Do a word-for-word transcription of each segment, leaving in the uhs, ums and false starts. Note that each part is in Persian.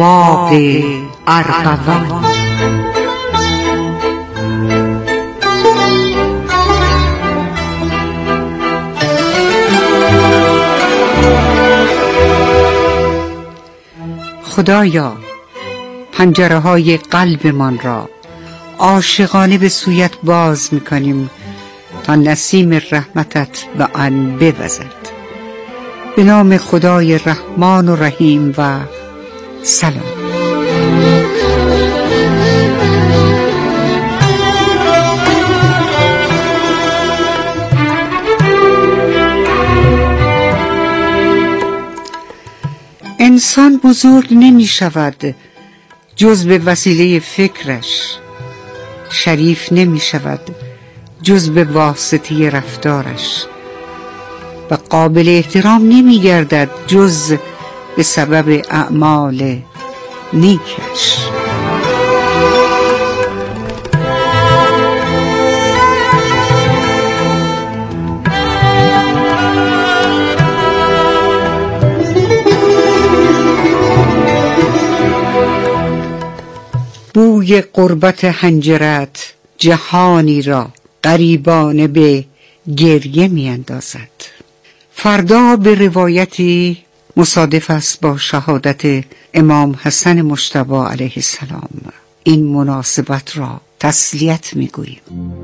باغ ارغوان. خدایا پنجره های قلبمان را عاشقانه به سویت باز میکنیم تا نسیم رحمتت به آن بوزد. به نام خدای رحمان و رحیم و سلام. انسان بزرگ نمی شود جز به وسیله فکرش، شریف نمی شود جز به واسطه رفتارش و قابل احترام نمی گردد جز به سبب اعمال نیکش. بوی قربت حنجرت جهانی را غریبانه به گریه می اندازد. فردا به روایتی مصادف است با شهادت امام حسن مجتبی علیه السلام این مناسبت را تسلیت می گوییم.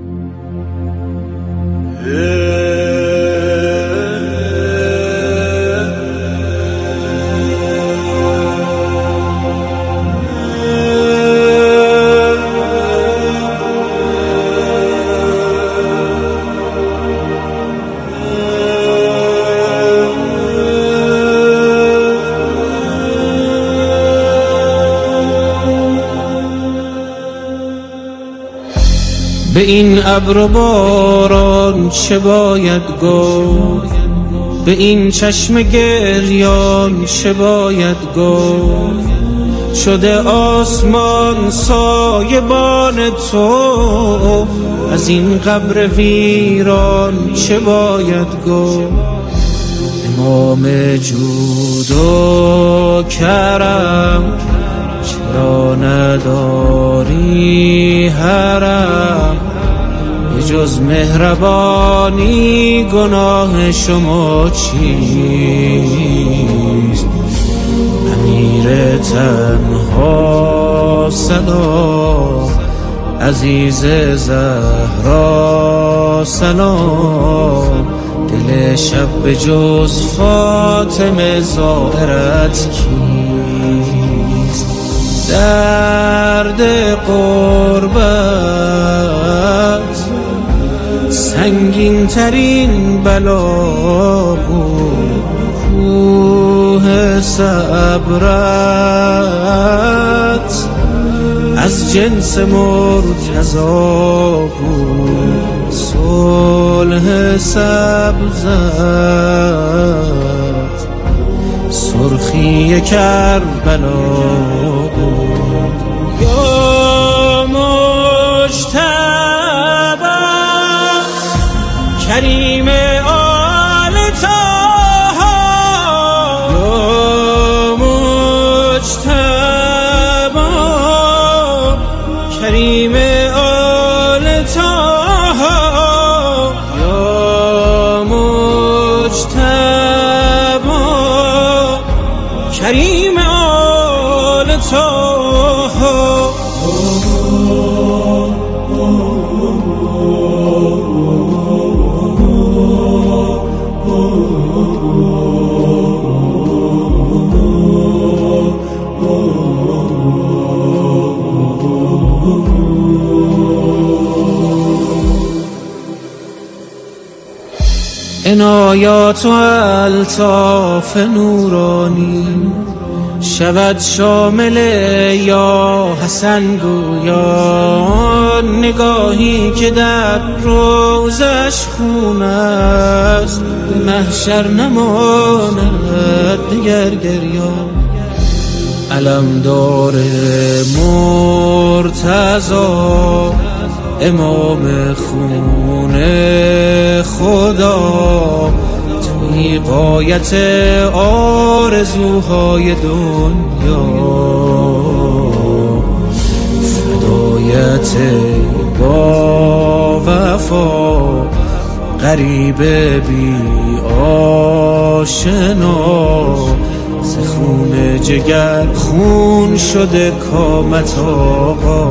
به این ابر و باران چه باید گفت، به این چشم گریان چه باید گفت. شده آسمان سایبان تو، از این قبر ویران چه باید گفت. امام جود و کرم چرا نداری حرم، به جز مهربانی گناه شما چیست. امیر تنها سلام، عزیز زهرا سلام. دل شب به جز فاطمه زائرت کیست. درد قربت سنگین ترین بلا بود، کوه صبرت از جنس مرتضی بود. صلح سبزت سرخی کربلا بود. یا مجتبی کریم آل طه، یا مجتبی کریم آل طه، یا مجتبی کریم آل طه. عنایات و الطاف نورانی شود شامل یا حسن گویان. نگاهی که در روزش خون است، به محشر نماند دگر گریان. علمدار مرتضی امام خون خدا، ای غایت آرزوهای دنیا، فدایت با وفا غریب بی آشنا، ز خون جگر خون شده کامت آقا.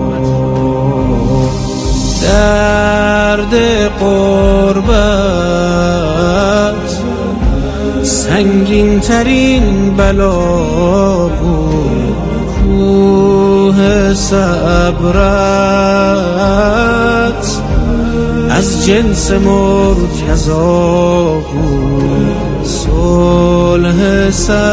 درد قربت سنگین ترین بلا بود، کوه صبرت از جنس مرتضی بود، صلح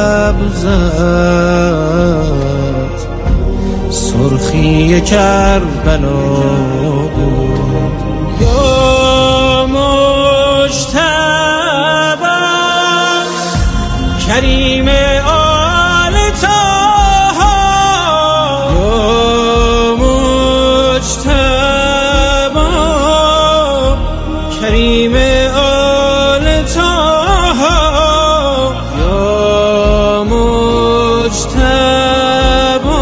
سبزت سرخی کربلا بود. یا مجتبی کریم آل طه، یا مجتبی کریم آل طه، یا مجتبی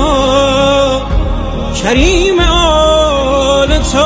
کریم آل طه.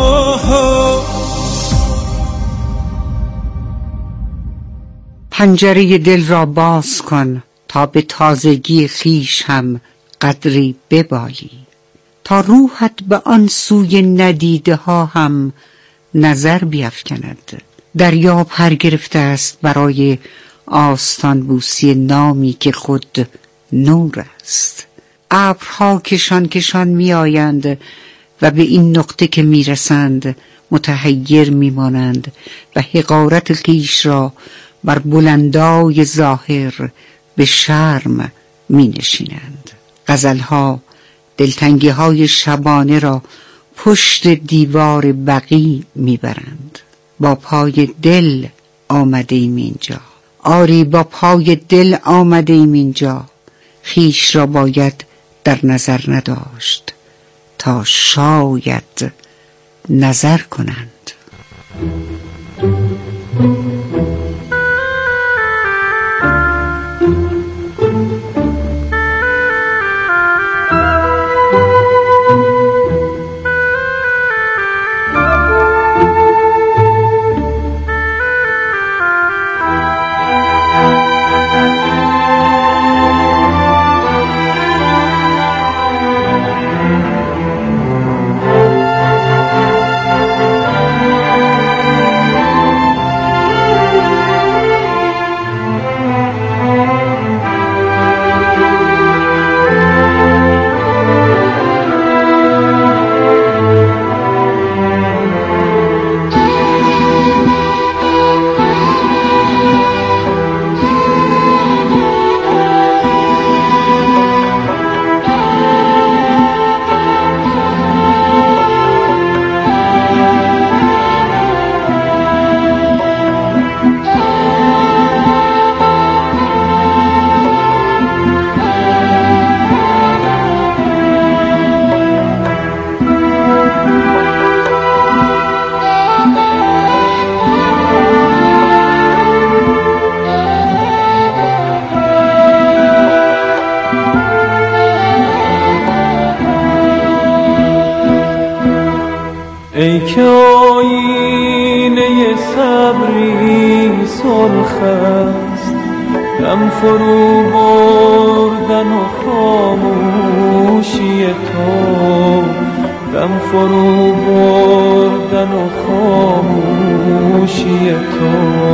پنجره دل را باز کن تا به تازگی خویش هم قدری ببالی، تا روحت به آن سوی ندیده ها هم نظر بیفکند. دریا پر گرفته است برای آستان بوسی نامی که خود نور است. ابرها کشان کشان می آیند و به این نقطه که می رسند متحیر می مانند و حقارت خویش را بر بلندای ظاهر به شرم می نشینند. غزلها دلتنگی های شبانه را پشت دیوار بقی می برند. با پای دل آمده ایم اینجا، آری با پای دل آمده ایم اینجا. خویش را باید در نظر نداشت تا شاید نظر کنند. ای که آینه صبری سرخ است، دم فرو بردن و خاموشی تو، دم فرو بردن و خاموشی تو.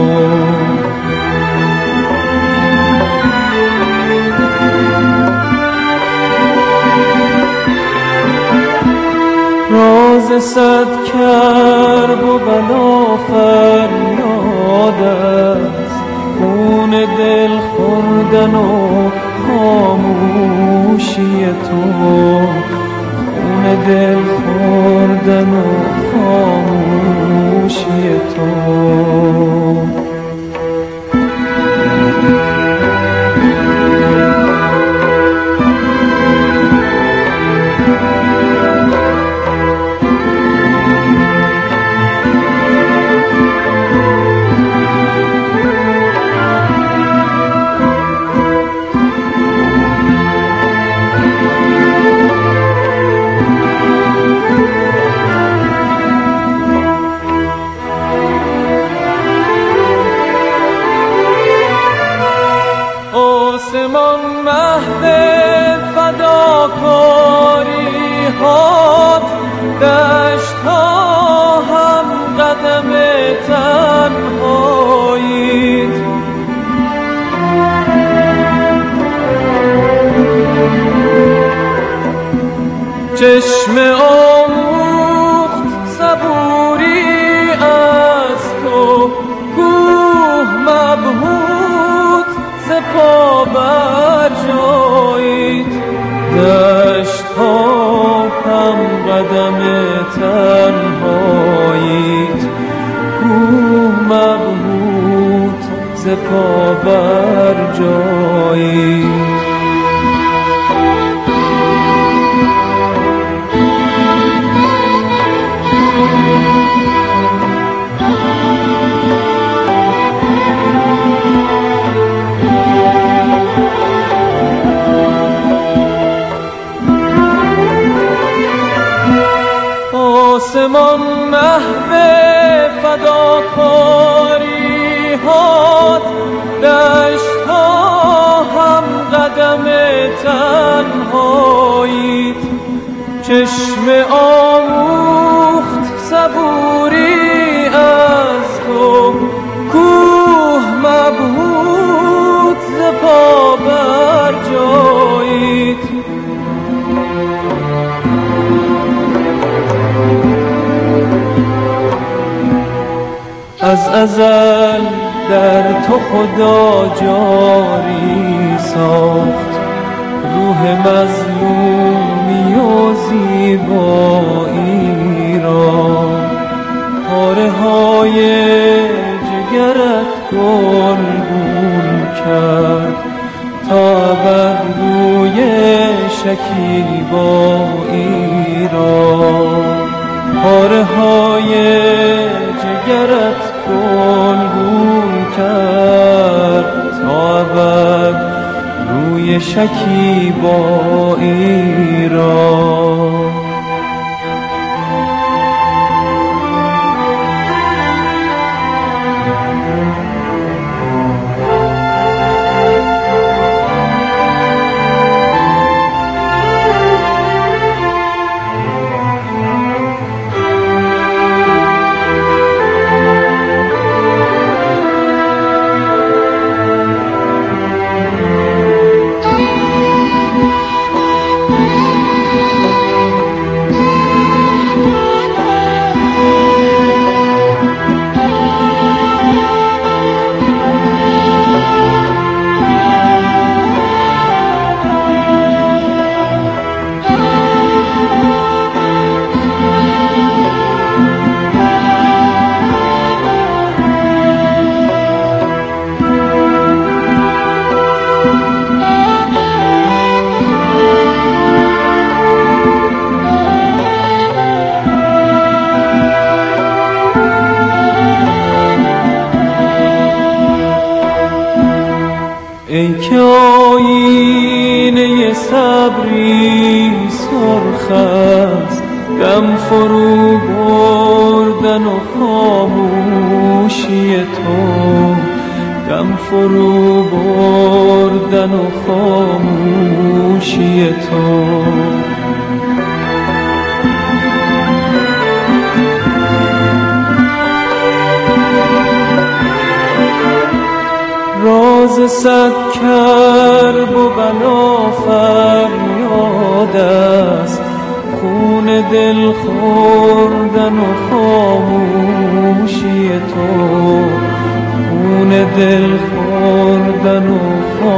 راز صد کرب و بلا فریاد است، خون دل خوردن و خاموشی تو، خون دل خوردن و خاموشی تو. آسمان مهد فداکاری هات، دشت ها هم قدم تنهایید. چشم آموخت صبوری از تو، کوه مبهوت ز پا برجایید. دشت ها هم قدم تنهایید، کوه مبهوت ز پا برجایید. آسمان محو فداکاری هات، دشت ها هم قدم تنهایید. چشم آموخت صبوری از تو، کوه مبهوت ز پا برجایید. از ازل در تو خدا جاری ساخت، روح مظلومی و زیبایی را. پاره های جگرت گلگون کرد تا بر روی شکیبایی را. پاره های جگرت گلگون کرد تا ابد روی شکیبایی را. ای که آینه صبری سرخ است، غم فرو بردن و خاموشی تو. غم فرو بردن و خاموشی تو. راز صد کرب و بلا فریاد است، خون دل خوردن و خاموشی تو. خون دل خوردن و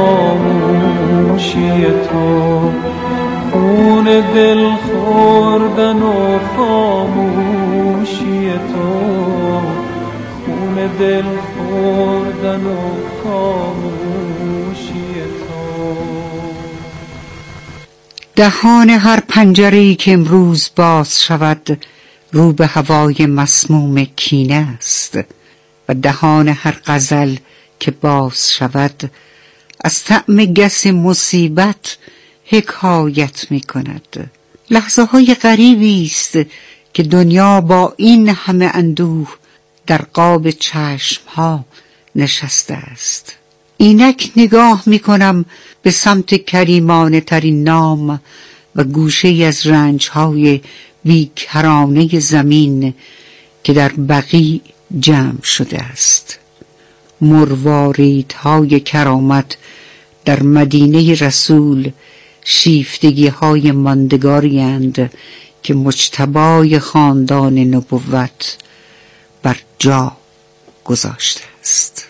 خاموشی تو. خون دل خوردن و خاموشی تو. خون دل خوردن و خاموشی تو. دهان هر پنجره‌ای که امروز باز شود رو به هوای مسموم کینه است، و دهان هر غزل که باز شود از طعم گس مصیبت حکایت می کند. لحظه های غریبی است که دنیا با این همه اندوه در قاب چشم ها نشسته است. اینک نگاه می کنم به سمت کریمانه ترین نام و گوشه از رنجهای بیکرانه زمین که در بقیع جمع شده است. مرواریدهای کرامت در مدینه رسول شیفتگی های ماندگاری اند که مجتبای خاندان نبوت بر جا گذاشته است.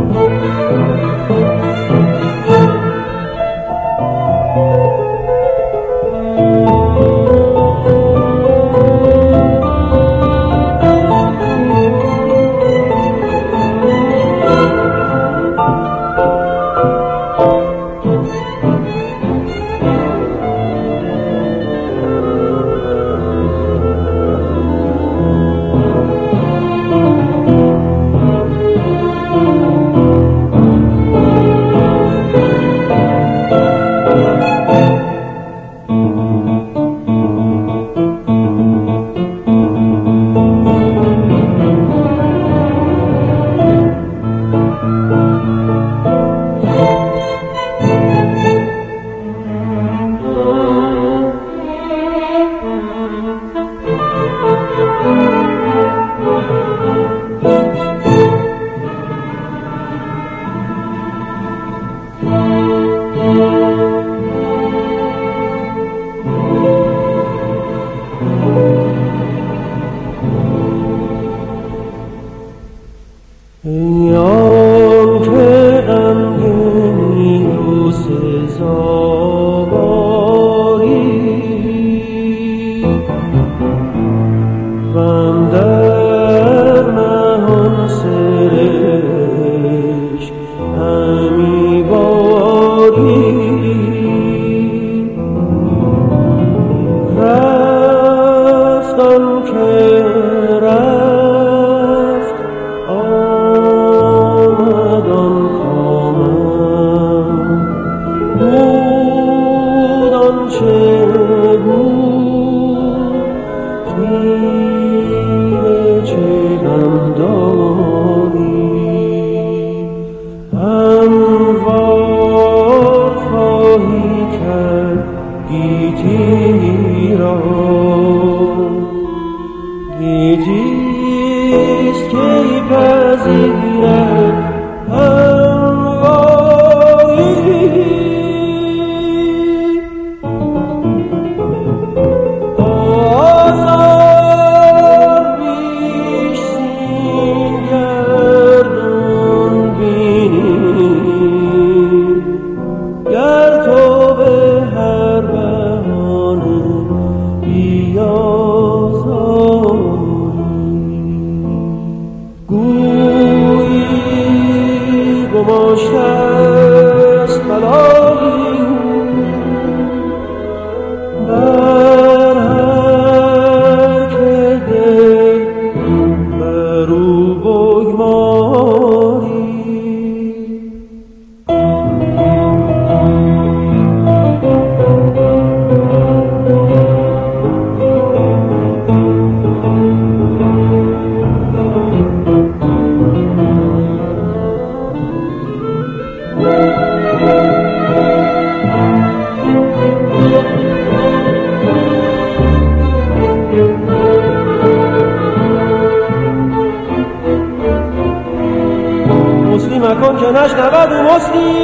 مکن که نشنود و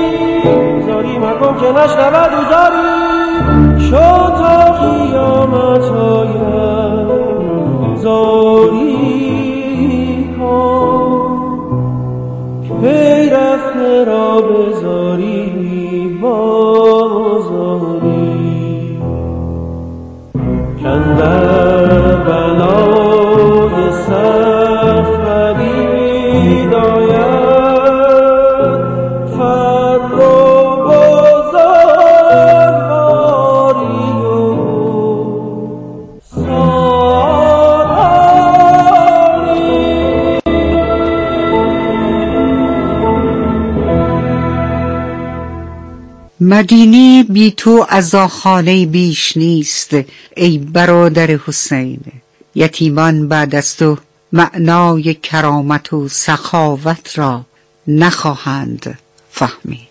مسلم زاری مکن که نشنود و زاری شو تا قیامت آید زاری کن پی رفته را بزاری با زاری کندر بلای سخت پدید آید مدینه بی تو عزاخانه بیش نیست ای برادر حسین. یتیمان بعد از تو معنای کرامت و سخاوت را نخواهند فهمید.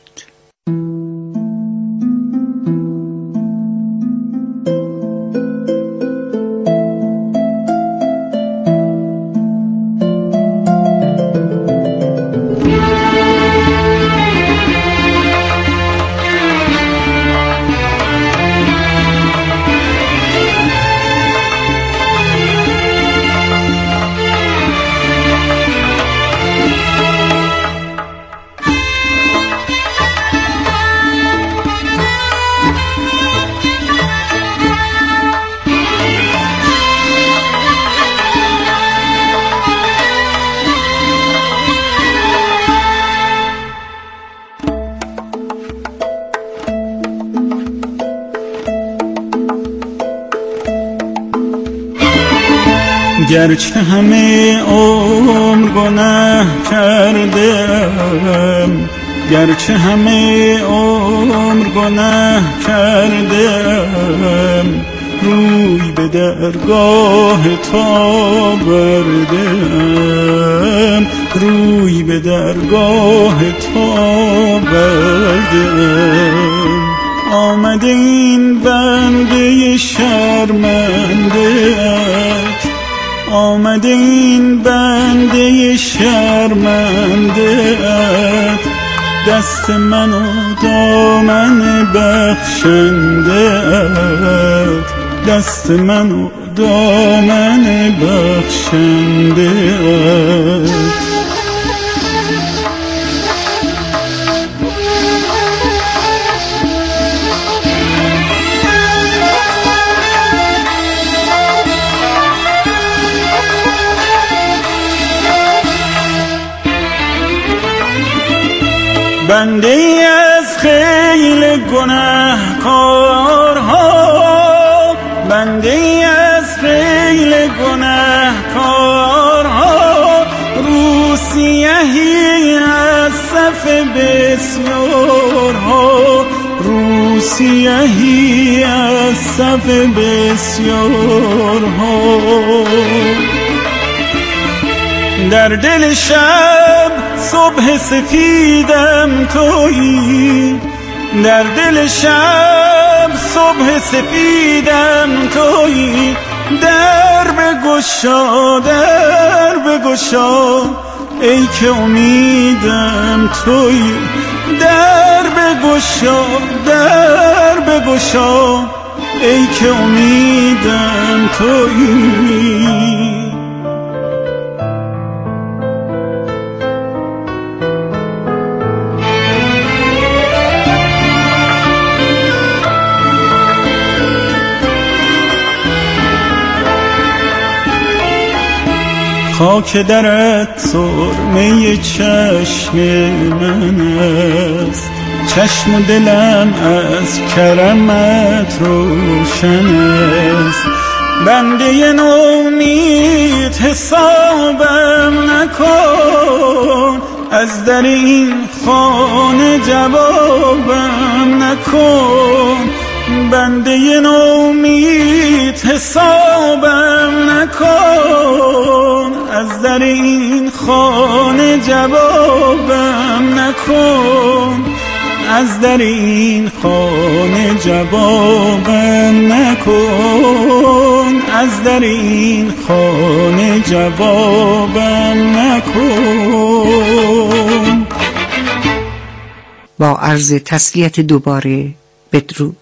گرچه همه عمر گناه کردم، گرچه همه عمر گناه کردم، روی به درگاه تو بردم، روی به درگاه تو بردم. آمده این بنده شرمنده، آمده این بنده شرمنده، دست من و دامن بخشنده، دست من و دامن بخشنده. بنده ای از خیل گناهکارها، بنده ای از خیل گناهکارها، روسیهی از صف بسیارها، روسیهی از صف بسیارها. در دل شب صبح سفیدم تویی، در دل شب صبح سفیدم تویی، در بگشا در بگشا ای که امیدم تویی، در بگشا در بگشا ای که امیدم تویی. خاک درت سرمه چشم من است، چشم و دلم از کرمت روشن است. بنده نومید حسابم نکن، از در این خانه جوابم نکن. بنده نومید حسابم نکن، از در این خانه جوابم نکن، از در این خانه جوابم نکن، از در این خانه جوابم نکن. با عرض تسلیت دوباره بدرود.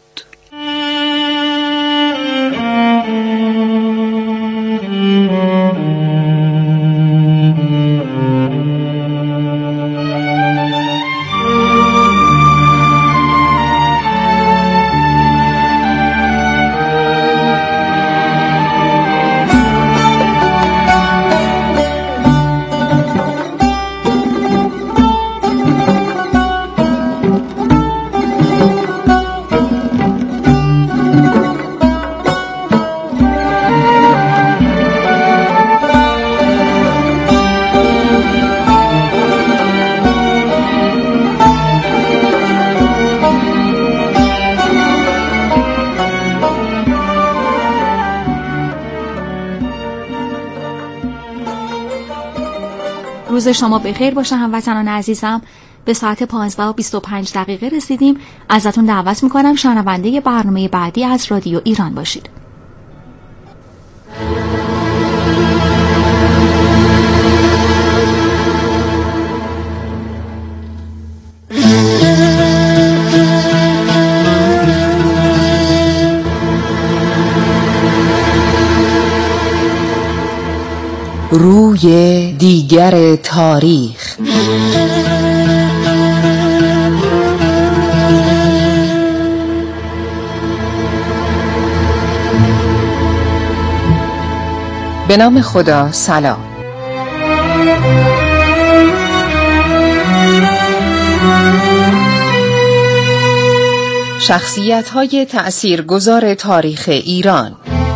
روز شما بخیر باشه هموطنان عزیزم. به ساعت پانزده و بیست و پنج دقیقه رسیدیم. ازتون دعوت میکنم شنونده برنامه بعدی از رادیو ایران باشید. روی دیگر تاریخ. به نام خدا. سلام. شخصیت‌های تأثیرگذار تاریخ ایران.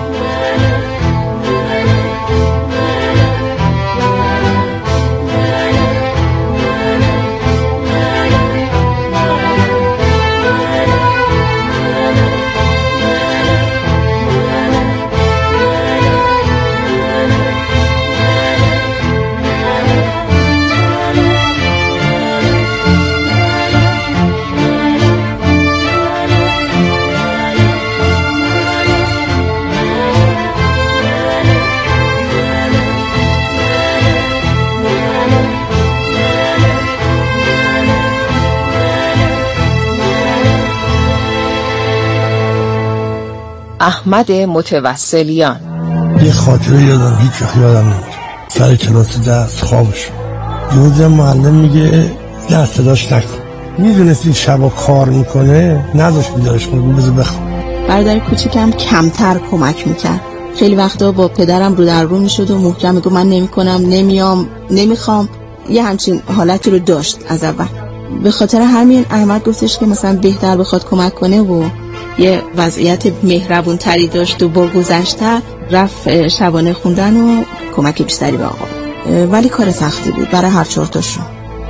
احمد متوسلیان. یه خاطره یادم هیچ وقت یادم نمیره. سر کلاس درس خوابش یه روز معلم میگه درس صداش نکن. میدونست این شبا کار میکنه، نذاشت بیدارش کنه، گفت بذار بخواب. برادر کوچیکم کمتر کمک میکرد. خیلی وقتا با پدرم رو در رو میشد و محکم میگه من نمیکنم، نمیام، نمیخوام. یه همچین حالتی رو داشت از اول. به خاطر همین احمد گفتش که مثلا بهتر بخواد کمک کنه و یه وضعیت مهربون تری داشت و با گذشته رفت شبانه خوندن و کمک بیشتری به آقا. ولی کار سختی بود برای هر چهار تاشون.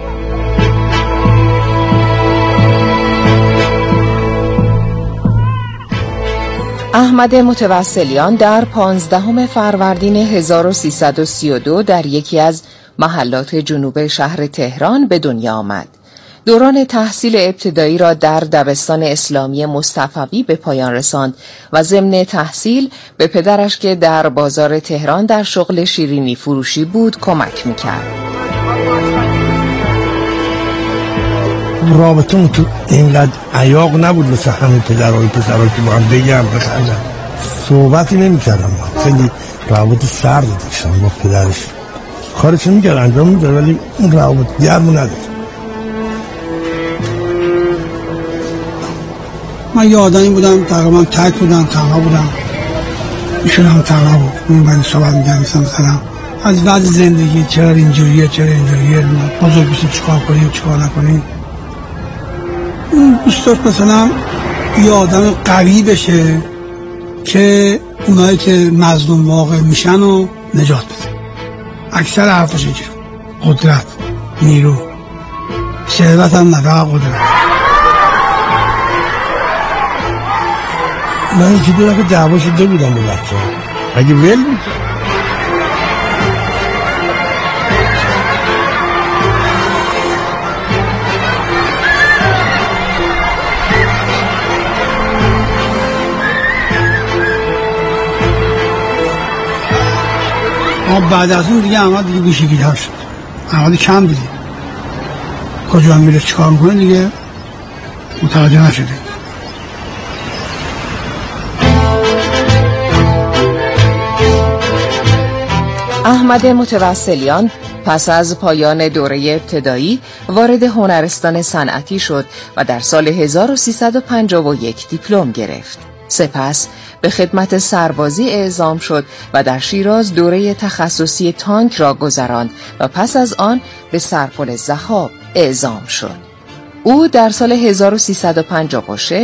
احمد متوسلیان در پانزدهم فروردین هزار و سیصد و سی و دو در یکی از محلات جنوب شهر تهران به دنیا آمد. دوران تحصیل ابتدایی را در دبستان اسلامی مصطفوی به پایان رساند و ضمن تحصیل به پدرش که در بازار تهران در شغل شیرینی فروشی بود کمک میکرد. رابطه تو اینقدر عیاق نبود مثل همه پدرهای پسرهای که با هم بگم بخندم. صحبتی نمیکردم، خیلی روابط سرد داشتم با پدرش. کارشو میکرد، انجام میداد، ولی اون روابط گرمو نداشت. من یه آدمی بودم تقریبا تک بودم، تنها بودم. ایشون هم تنها بود. من باید صحبت میگم مثلا از بعد زندگی چرا اینجوریه چرا اینجوریه بزرگ بشید چیکار کنیم چیکار نکنیم. اون دوست داشت مثلا یه آدم قوی بشه که اونایی که مظلوم واقع میشن و نجات بده. اکثر حرفش اینجور قدرت، نیرو، ثروت هم نفع قدرت. من یکی دو دفعه دعوا شده بودم با بچه ها. اگه ول میکرد ما بعد از اون دیگه احمد دیگه گوشی گیرها شد. احمد کم دیدیم کجا هم میره چیکار میکنه دیگه متوجه نشده. احمد متوسلیان پس از پایان دوره ابتدایی وارد هنرستان صنعتی شد و در سال هزار و سیصد و پنجاه و یک دیپلم گرفت. سپس به خدمت سربازی اعزام شد و در شیراز دوره تخصصی تانک را گذراند و پس از آن به سرپل ضحاب اعزام شد. او در سال هزار و سیصد و پنجاه و شش